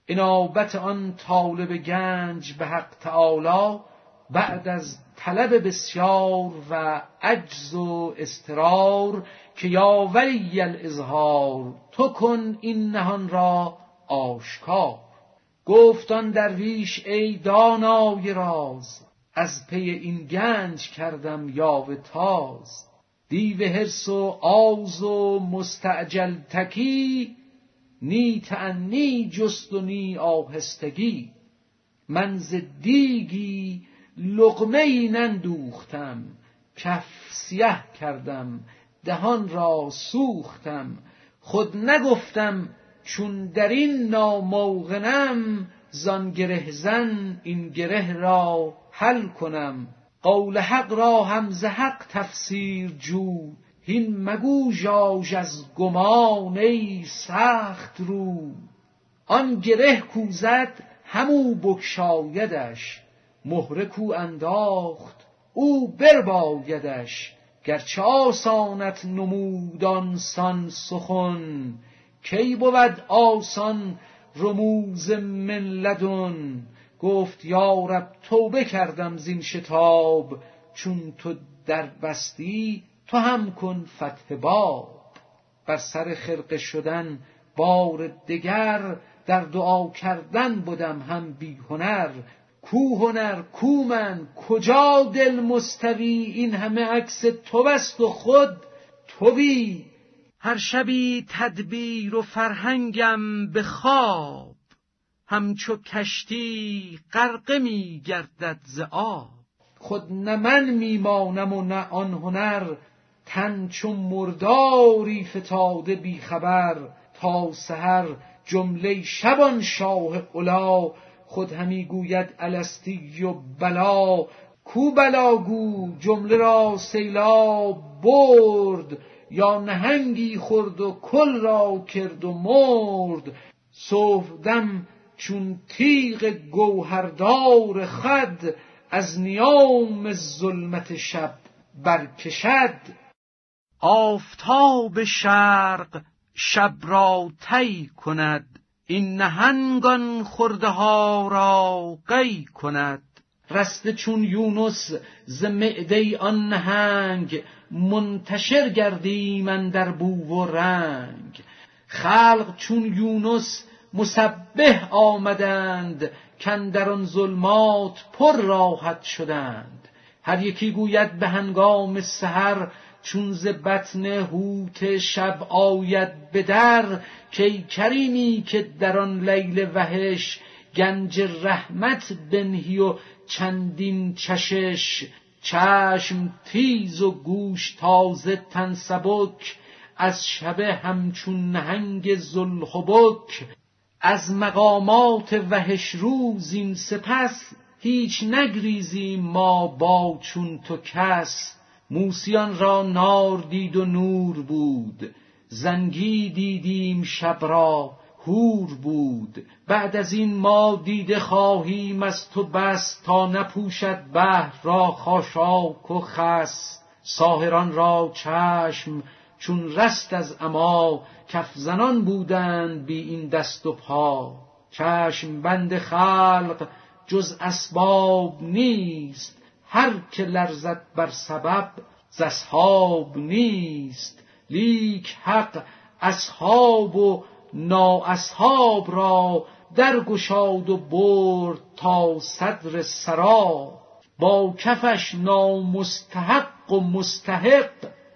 انابت آن طالب گنج به حق تعالی بعد از طلب بسیار و عجز و اضطرار که یا ولی الاظهار تو کن این نهان را آشکار. گفت آن درویش ای دانای راز از پی این گنج کردم یاوه تاز. دیو حرص و آز و مستعجل تکی نی تأنی جست و نی آهستگی. من ز دیگی لقمه ای نندوختم کف سیه کردم دهان را سوختم. خود نگفتم چون در این ناموقنم زان گره زن این گره را حل کنم. قول حق را هم ز حق تفسیر جو هین مگو ژاژ از گمان ای سخت رو. آن گره کو زد همو بگشایدش مهره کو انداخت او بربایدش. گرچه آسانت نمود آنسان سخن کی بود آسان رموز من لدن. گفت یا رب توبه کردم زین شتاب چون تو در بستی تو هم کن فتح باب. بر سر خرقه شدن بار دگر در دعا کردن بودم هم بی هنر. کو هنر کو من کجا دل مستوی این همه عکس تو بست و خود تویی. هر شبی تدبیر و فرهنگم به خواب همچو کشتی غرقه می گردد ز آب. خود نه من میمانم و نه آن هنر تن چون مرداری فتاده بی خبر. تا سحر جمله شبان شاه علا خود همی گوید الستی و بلا. کو بلاگو جمله را سیلاب برد یا نهنگی خورد و کل را کرد و مرد. صبحدم چون تیغ گوهردار خود از نیام ظلمت شب برکشد. آفتاب شرق شب را طی کند این نهنگان خرده ها را قی کند. رسته چون یونس ز معده آن نهنگ منتشر گردیم اندر بو و رنگ. خلق چون یونس مسبح آمدند کاندر آن ظلمات پر راحت شدند. هر یکی گوید به هنگام سحر چون ز بطن حوت شب آید به در کی کریمی که در آن لیل وحش گنج رحمت بنهی و چندین چشش. چشم تیز و گوش تازه تن سبک از شب همچون نهنگ ذوالحبک. از مقامات وحش روز این سپس هیچ نگریزیم ما با چون تو کس. موسیان را نار دید و نور بود زنگی دیدیم شب را هور بود. بعد از این ما دیده خواهیم از تو بس تا نپوشد بحر را خاشاک و خس. ساحران را چشم چون رست از عمی کف زنان بودند بی این دست و پا. چشم بند خلق جز اسباب نیست هر که لرزد بر سبب ز اصحاب نیست. لیک حق اصحاب و نااصحاب را درگشاد و برد تا صدر سرا. با کفش نامستحق و مستحق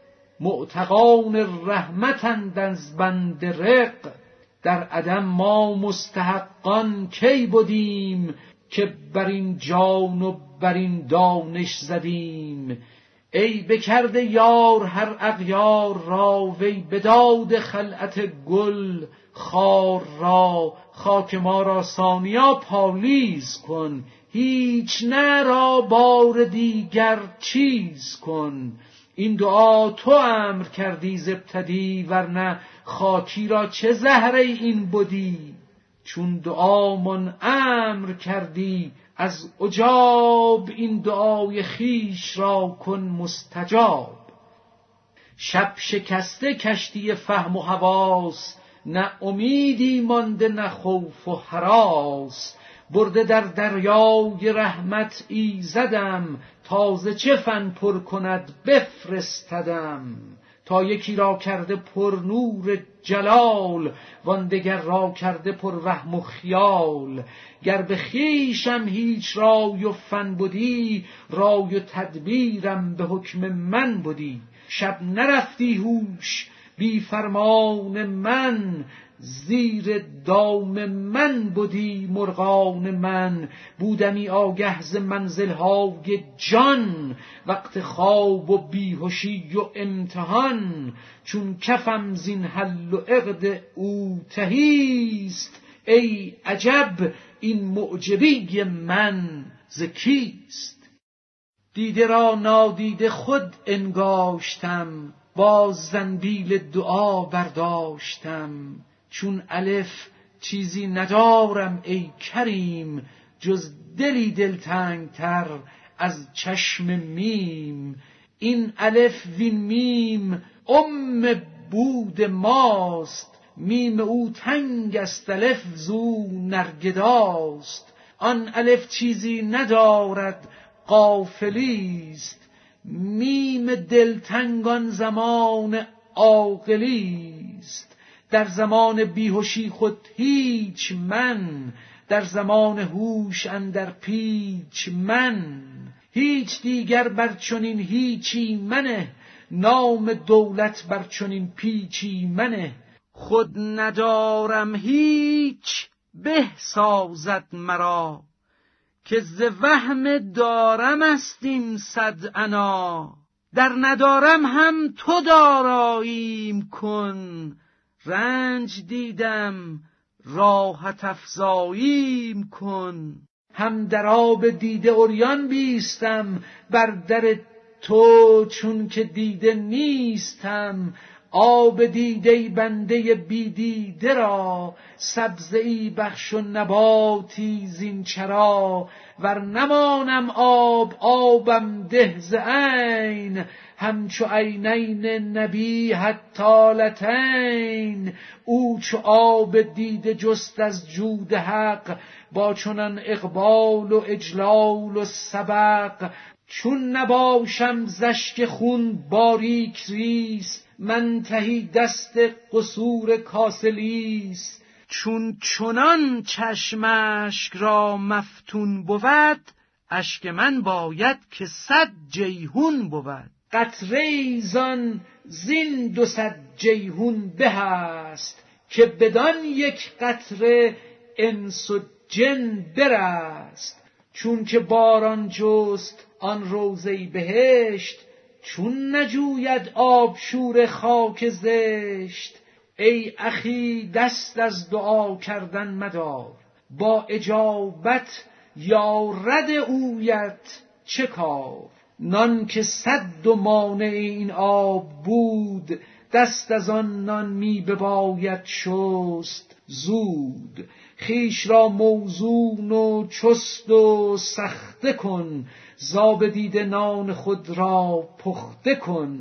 معتقان رحمتند از بند رق. در عدم ما مستحقان کی بدیم که بر این جان و بر این دانش زدیم. ای بکرده یار هر اغیار را وی بداد خلعت گل خار را. خاک ما را ثانیا پالیز کن هیچ نه را بار دیگر چیز کن. این دعا تو امر کردی ز ابتدی ورنه خاکی را چه زهره این بدی. چون دعامون امر کردی از عجاب این دعای خیش را کن مستجاب. شب شکسته کشتی فهم و حواس نه امیدی مانده نه خوف و هراس. برده در دریای رحمت ایزدم، تازه چه فن پر کند بفرستدم. تا یکی را کرده پر نور جلال، وان دگر را کرده پر وهم و خیال. گر به خویشم هیچ رای و فن بودی، رای و تدبیرم به حکم من بودی. شب نرفتی هوش بی فرمان من، زیر دام من بودی مرغان من. بودمی آگه ز منزل‌های جان، وقت خواب و بیهوشی و امتحان. چون کفم زین حل و عقد او تهیست، ای عجب این معجبی من ز کیست. دیده را نادیده خود انگاشتم، باز زنبیل دعا برداشتم. چون الف چیزی ندارم ای کریم، جز دلی دلتنگ تر از چشم میم. این الف وین میم بود ماست، میم او تنگ است الف زو نرگداست. آن الف چیزی ندارد غافلیست، میم دلتنگان زمان عاقلیست. در زمان بیهوشی خود هیچ من، در زمان هوش اندر پیچ من. هیچ دیگر بر چنین هیچی منه، نام دولت بر چنین پیچی منه. خود ندارم هیچ به سازد مرا، که ز وهم دارم است این صد انا. در ندارم هم تو داراییم کن، رنج دیدم راحت افزاییم کن. هم در آب دیده عریان بیستم، بر در تو چون که دیده نیستم. آب دیده بنده بی دیده را، سبزه‌ای بخش و نباتی زین چرا. ور نمانم آبم ده ز عین، همچو عینین نبی حتالتین. او چو آب دیده جست از جود حق، با چنان اقبال و اجلال و سبق. چون نباشم زشک خون باریک ریس، من تهی دست قصور کاسلیست. چون چنان چشم اشک را مفتون بود، اشک من باید که 100 جیحون بود. قطره زان زین 200 جیحون به است، که بدان یک قطره انس و جن برست. چون که باران جست آن روضه بهشت، چون نجوید آبشور خاک زشت. ای اخی دست از دعا کردن مدار، با اجابت یا رد اویت چه کار. نان که 100 مانع این آب بود، دست از آن نان می بباید شست زود. خویش را موزون و چست و سخته کن، ز آب دیده نان خود را پخته کن.